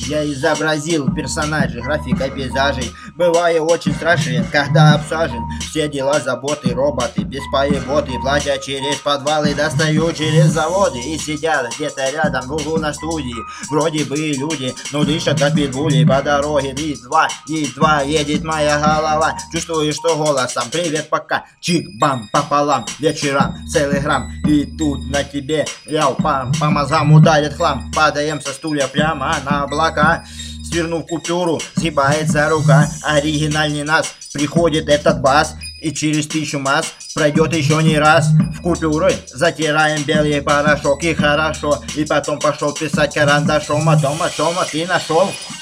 Я изобразил персонажей, графикой пейзажей. Бываю очень страшен, когда обсажен. Все дела, заботы, роботы, без поеботы. Платя через подвалы, достаю через заводы. И сидят где-то рядом в углу на студии. Вроде бы люди, но дышат как питбули. По дороге едва едет моя голова. Чувствую, что голосом привет пока. Чик-бам пополам, вечером целый грамм. И тут на тебе яу по мозгам ударит хлам. Падаем со стулья прямо на облака. Свернув купюру, сгибается рука. Оригинальный нас, приходит этот бас. И через 1000 масс пройдет еще не раз. В купюры затираем белый порошок. И хорошо, и потом пошел писать карандашом о том, ты нашел.